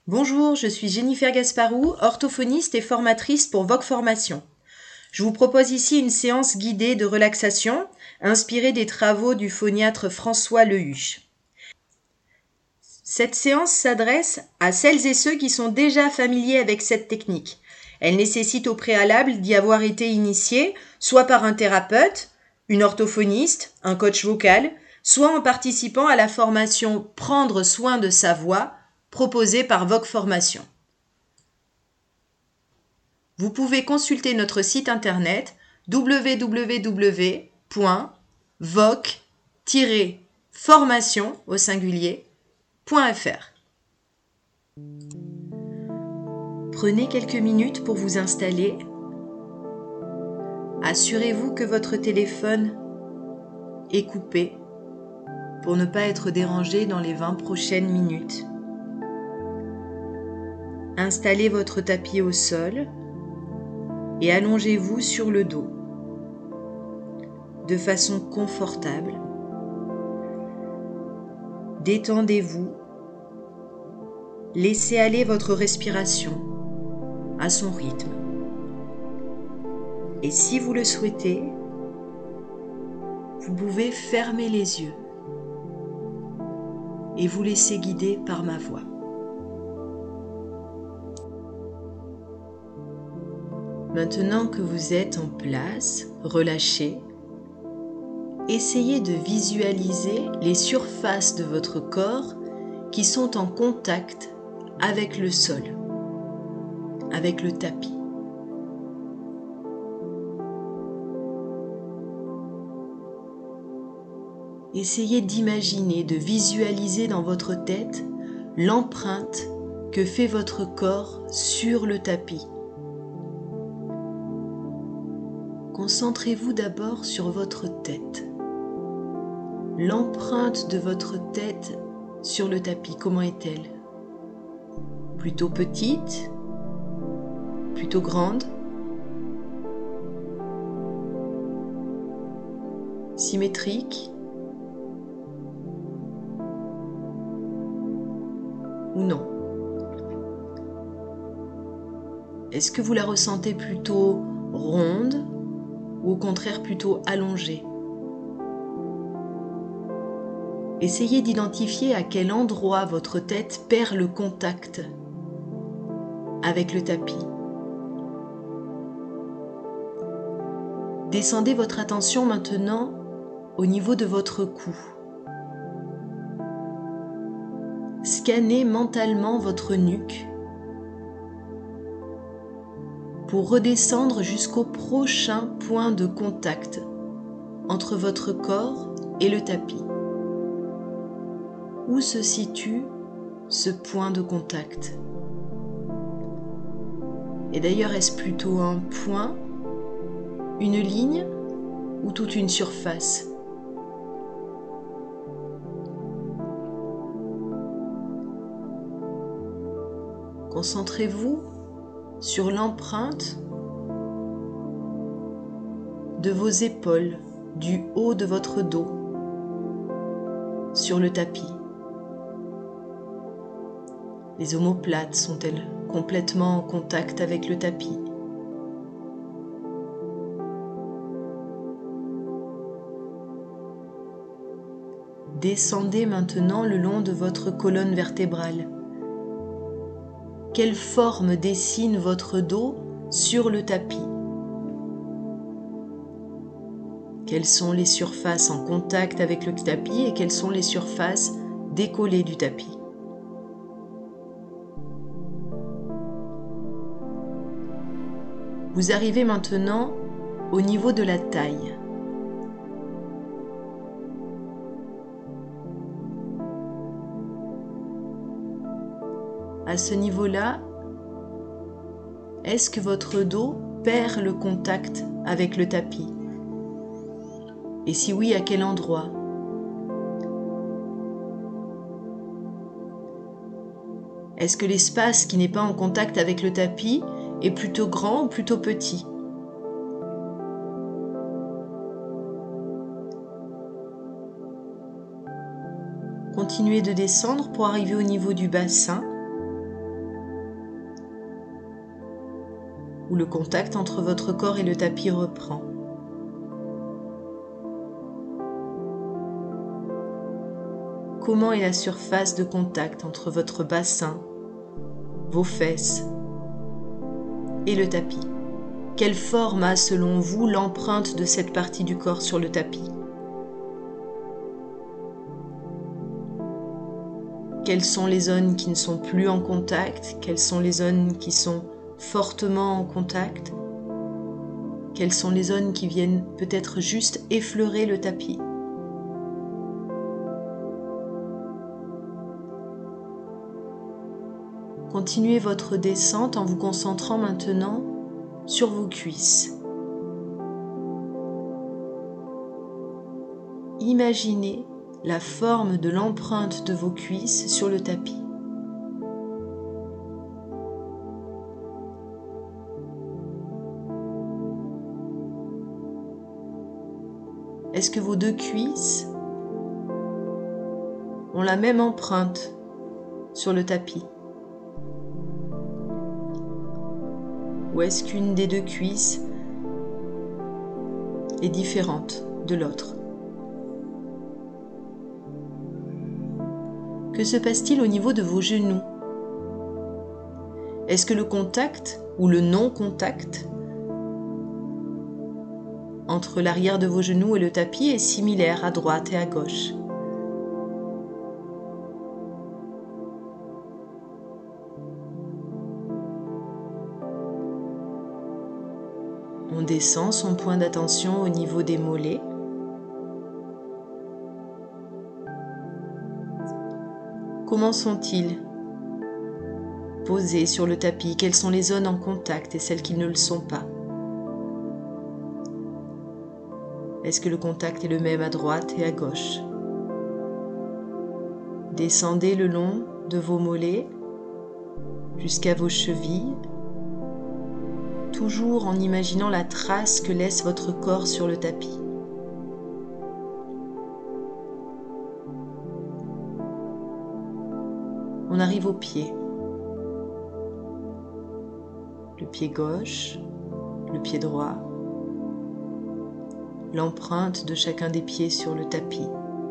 Bonjour, je suis Jennifer Gasparou, orthophoniste et formatrice pour Vogue Formation. Je vous propose ici une séance guidée de relaxation inspirée des travaux du phoniatre François Lehuche. Cette séance s'adresse à celles et ceux qui sont déjà familiers avec cette technique. Elle nécessite au préalable d'y avoir été initiée, soit par un thérapeute, une orthophoniste, un coach vocal, soit en participant à la formation Prendre soin de sa voix proposée par Vogue Formation. Vous pouvez consulter notre site internet www.voc-formation.fr. Prenez quelques minutes pour vous installer. Assurez-vous que votre téléphone est coupé pour ne pas être dérangé dans les 20 prochaines minutes. Installez votre tapis au sol et allongez-vous sur le dos de façon confortable. Détendez-vous. Laissez aller votre respiration à son rythme. Et si vous le souhaitez, vous pouvez fermer les yeux et vous laisser guider par ma voix. Maintenant que vous êtes en place, relâché, essayez de visualiser les surfaces de votre corps qui sont en contact avec le sol, avec le tapis. Essayez d'imaginer, de visualiser dans votre tête l'empreinte que fait votre corps sur le tapis. Concentrez-vous d'abord sur votre tête. L'empreinte de votre tête sur le tapis, comment est-elle? Plutôt petite? Plutôt grande? Symétrique? Ou non? Est-ce que vous la ressentez plutôt ronde ou au contraire plutôt allongée? Essayez d'identifier à quel endroit votre tête perd le contact avec le tapis. Descendez votre attention maintenant au niveau de votre cou. Scannez mentalement votre nuque pour redescendre jusqu'au prochain point de contact entre votre corps et le tapis. Où se situe ce point de contact? Et d'ailleurs, est-ce plutôt un point, une ligne ou toute une surface? Concentrez-vous sur l'empreinte de vos épaules, du haut de votre dos, sur le tapis. Les omoplates sont-elles complètement en contact avec le tapis? Descendez maintenant le long de votre colonne vertébrale. Quelle forme dessine votre dos sur le tapis? Quelles sont les surfaces en contact avec le tapis et quelles sont les surfaces décollées du tapis? Vous arrivez maintenant au niveau de la taille. À ce niveau-là, est-ce que votre dos perd le contact avec le tapis? Et si oui, à quel endroit? Est-ce que l'espace qui n'est pas en contact avec le tapis est plutôt grand ou plutôt petit? Continuez de descendre pour arriver au niveau du bassin. où le contact entre votre corps et le tapis reprend. Comment est la surface de contact entre votre bassin, vos fesses et le tapis? Quelle forme a selon vous l'empreinte de cette partie du corps sur le tapis? Quelles sont les zones qui ne sont plus en contact? Quelles sont les zones qui sont fortement en contact? Quelles sont les zones qui viennent peut-être juste effleurer le tapis? Continuez votre descente en vous concentrant maintenant sur vos cuisses. Imaginez la forme de l'empreinte de vos cuisses sur le tapis. Est-ce que vos deux cuisses ont la même empreinte sur le tapis? Ou est-ce qu'une des deux cuisses est différente de l'autre? Que se passe-t-il au niveau de vos genoux? Est-ce que le contact ou le non-contact entre l'arrière de vos genoux et le tapis est similaire à droite et à gauche? On descend son point d'attention au niveau des mollets. Comment sont-ils posés sur le tapis? Quelles sont les zones en contact et celles qui ne le sont pas? Est-ce que le contact est le même à droite et à gauche? Descendez le long de vos mollets jusqu'à vos chevilles, toujours en imaginant la trace que laisse votre corps sur le tapis. On arrive au pied. Le pied gauche, le pied droit, l'empreinte de chacun des pieds sur le tapis.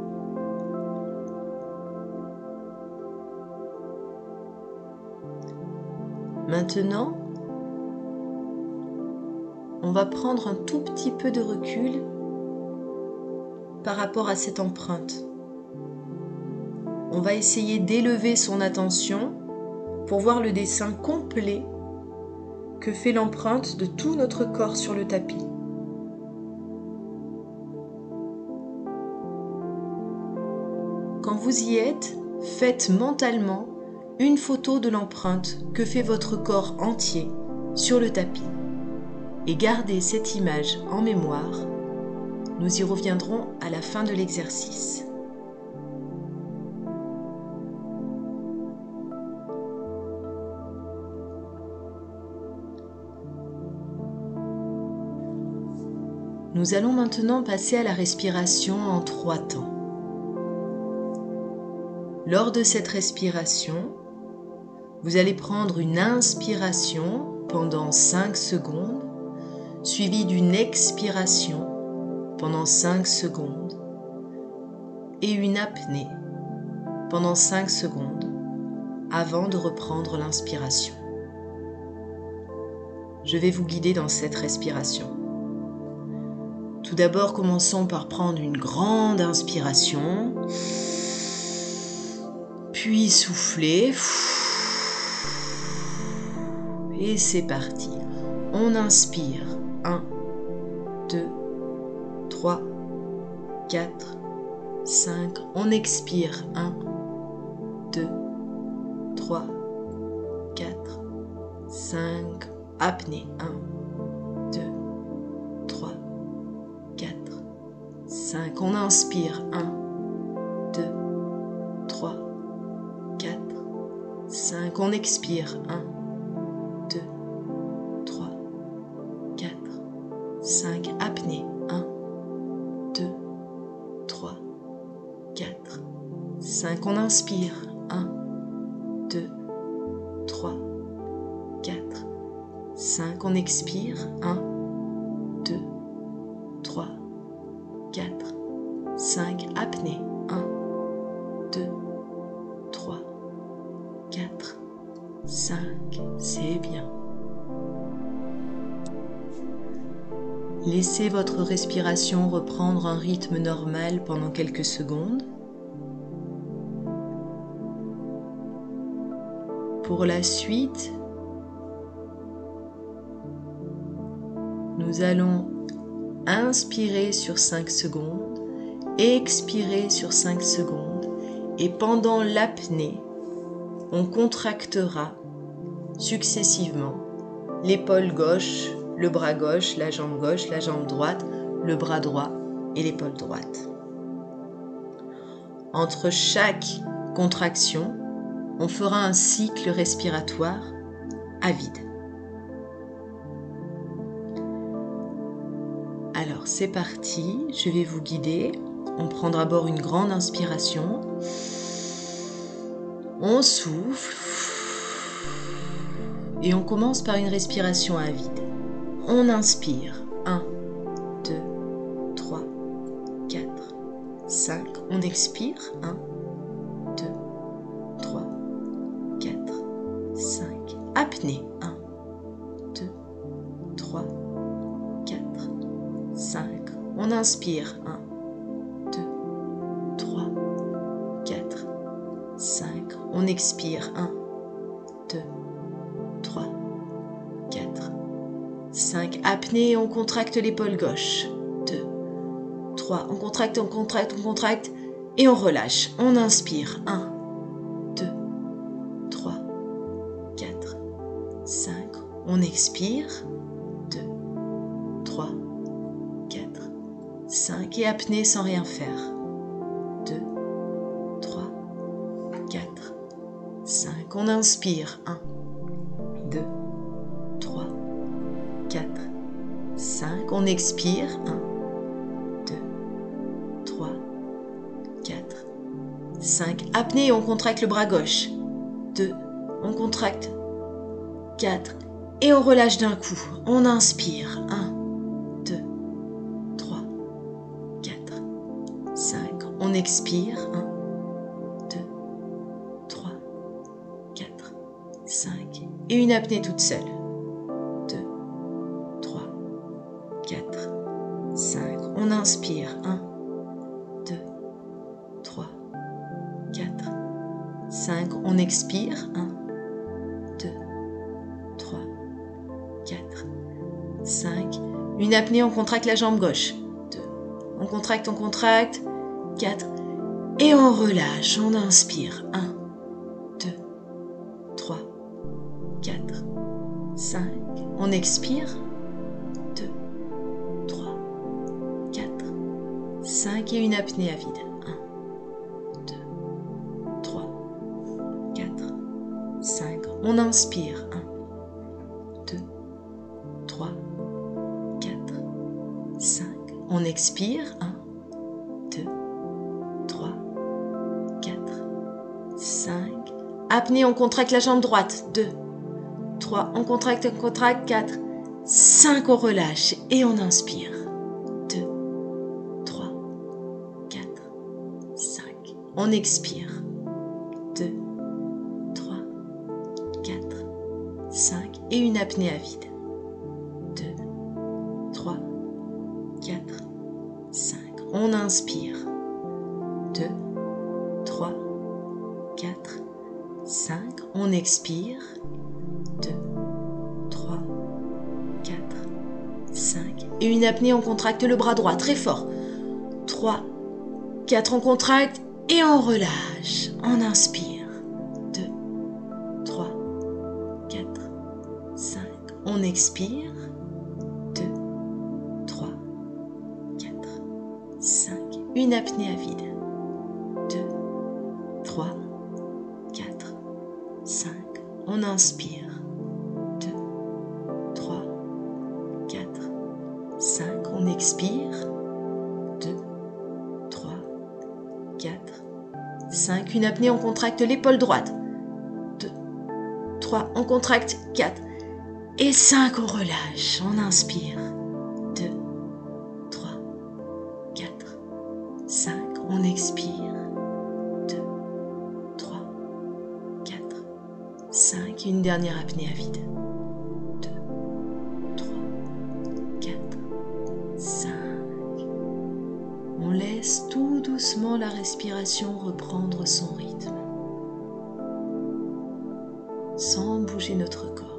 Maintenant, on va prendre un tout petit peu de recul par rapport à cette empreinte. On va essayer d'élever son attention pour voir le dessin complet que fait l'empreinte de tout notre corps sur le tapis. Quand vous y êtes, faites mentalement une photo de l'empreinte que fait votre corps entier sur le tapis et gardez cette image en mémoire. Nous y reviendrons à la fin de l'exercice. Nous allons maintenant passer à la respiration en 3 temps. Lors de cette respiration, vous allez prendre une inspiration pendant 5 secondes, suivie d'une expiration pendant 5 secondes et une apnée pendant 5 secondes avant de reprendre l'inspiration. Je vais vous guider dans cette respiration. Tout d'abord, commençons par prendre une grande inspiration, puis souffler. Et c'est parti. On inspire. 1, 2, 3, 4, 5. On expire. 1, 2, 3, 4, 5. Apnée. 1, 2, 3, 4, 5. On inspire. 1, 2, 3, 4, 5. On expire. 1, 2, 3, 4, 5. Apnée. 1, 2, 3, 4, 5. On inspire. 1, 2, 3, 4, 5, on expire. 1, 2, 3, 4, 5, apnée. 1, 2, 3, 4, 5, c'est bien. Laissez votre respiration reprendre un rythme normal pendant quelques secondes. Pour la suite, nous allons inspirer sur 5 secondes, expirer sur 5 secondes et pendant l'apnée, on contractera successivement l'épaule gauche, le bras gauche, la jambe droite, le bras droit et l'épaule droite. Entre chaque contraction, on fera un cycle respiratoire à vide. Alors c'est parti, je vais vous guider. On prend d'abord une grande inspiration. On souffle. Et on commence par une respiration à vide. On inspire. 1, 2, 3, 4, 5. On expire. 1, 2, 3, 4, 5. Apnée. 1, 2, 3, 4, 5. On inspire. 1, 2, 3, 4, 5. On expire. 1, 2, 3, 4, 5. Apnée, on contracte l'épaule gauche. 2, 3. On contracte, on contracte, on contracte. Et on relâche. On inspire. 1, 2, 3, 4, 5. On expire. 2, 3, 4, 5. Et apnée sans rien faire. 2, 3, 4, 5. On inspire. 1, 2, 3, 4, 5. On expire. 1, 2, 3, 4, 5. Apnée, on contracte le bras gauche. 2, on contracte. 4. Et on relâche d'un coup. On inspire. 1, 2, 3, 4, 5. On expire. 1, 2, 3, 4, 5. Et une apnée toute seule. 2, 3, 4, 5. On inspire. 1, 2, 3, 4, 5. On expire. 1, 2, 3, 4, 5. Une apnée, on contracte la jambe gauche. 2. On contracte, 4. Et on relâche. On inspire. 1, 2, 3, 4, 5. On expire. 2, 3, 4, 5. Et une apnée à vide. 1, 2, 3, 4, 5. On inspire. 1, 2, 3, 4, 5. On expire. 1, 2, 3, 4, 5. Apnée, on contracte la jambe droite. 2, 3. On contracte, 4. 5. On relâche et on inspire. 2, 3, 4, 5. On expire. 2, 3, 4, 5. Et une apnée à vide. 2, 3, 4, 5. On inspire. 2, 3, 4, 5. On expire. 2, 3, 4, 5. Et une apnée, on contracte le bras droit très fort. 3, 4, on contracte et on relâche. On inspire. 2, 3, 4, 5. On expire. 2, 3, 4, 5. Une apnée à vide. 2, 3, 4, 5. On inspire. 2, 3, 4, 5. On expire. 2, 3, 4, 5. Une apnée, on contracte l'épaule droite. 2, 3. On contracte. 4. Et 5, on relâche, on inspire. 2, 3, 4, 5, on expire. 2, 3, 4, 5, une dernière apnée à vide. 2, 3, 4, 5. On laisse tout doucement la respiration reprendre son rythme, sans bouger notre corps.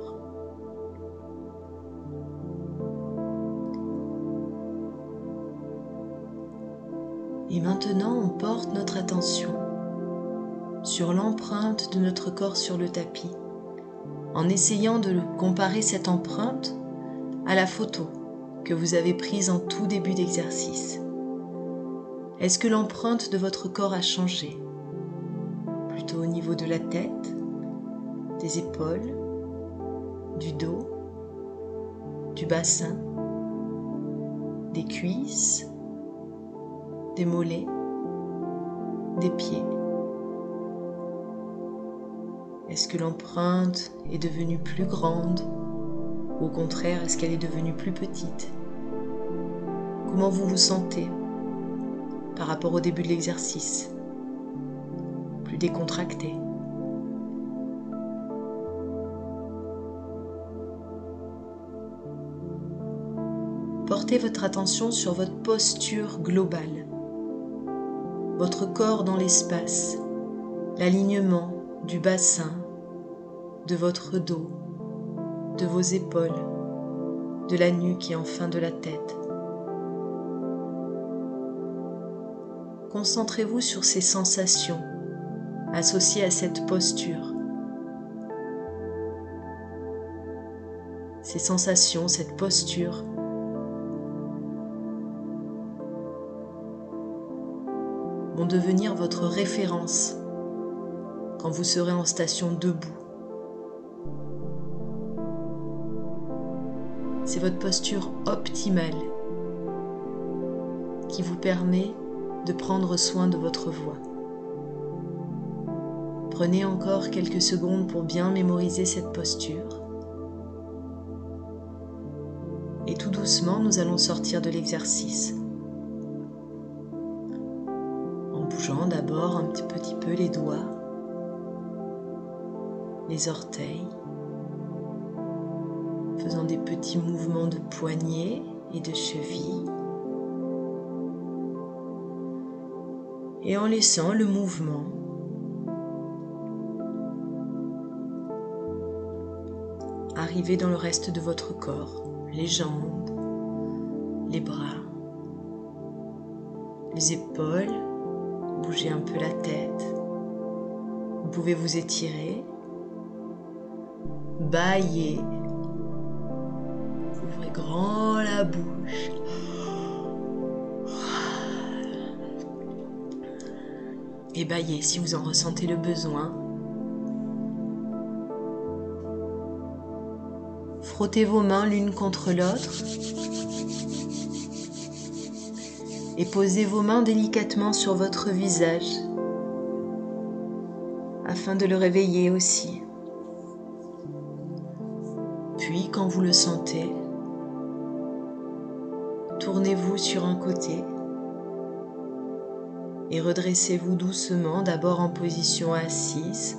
Et maintenant, on porte notre attention sur l'empreinte de notre corps sur le tapis, en essayant de comparer cette empreinte à la photo que vous avez prise en tout début d'exercice. Est-ce que l'empreinte de votre corps a changé? Plutôt au niveau de la tête, des épaules, du dos, du bassin, des cuisses, des mollets, des pieds. Est-ce que l'empreinte est devenue plus grande? Ou au contraire, est-ce qu'elle est devenue plus petite? Comment vous vous sentez par rapport au début de l'exercice? Plus décontracté? Portez votre attention sur votre posture globale, votre corps dans l'espace, l'alignement du bassin, de votre dos, de vos épaules, de la nuque et enfin de la tête. Concentrez-vous sur ces sensations associées à cette posture. Ces sensations, cette posture vont devenir votre référence quand vous serez en station debout. C'est votre posture optimale qui vous permet de prendre soin de votre voix. Prenez encore quelques secondes pour bien mémoriser cette posture. Et tout doucement, nous allons sortir de l'exercice. En bougeant d'abord un petit peu les doigts, les orteils, faisant des petits mouvements de poignets et de chevilles, et en laissant le mouvement arriver dans le reste de votre corps, les jambes, les bras, les épaules, bougez un peu la tête, vous pouvez vous étirer, bâiller, ouvrez grand la bouche. Et bâillez si vous en ressentez le besoin. Frottez vos mains l'une contre l'autre et posez vos mains délicatement sur votre visage afin de le réveiller aussi. Puis, quand vous le sentez, tournez-vous sur un côté et redressez-vous doucement, d'abord en position assise.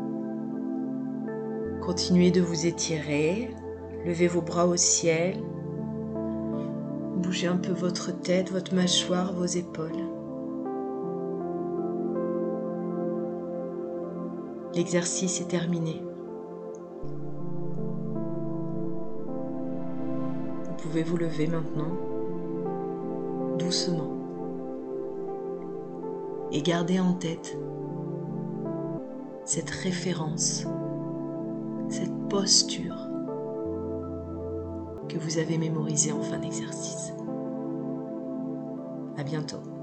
Continuez de vous étirer, levez vos bras au ciel, bougez un peu votre tête, votre mâchoire, vos épaules. L'exercice est terminé. Vous pouvez vous lever maintenant, doucement. Et gardez en tête cette référence, cette posture que vous avez mémorisée en fin d'exercice. À bientôt.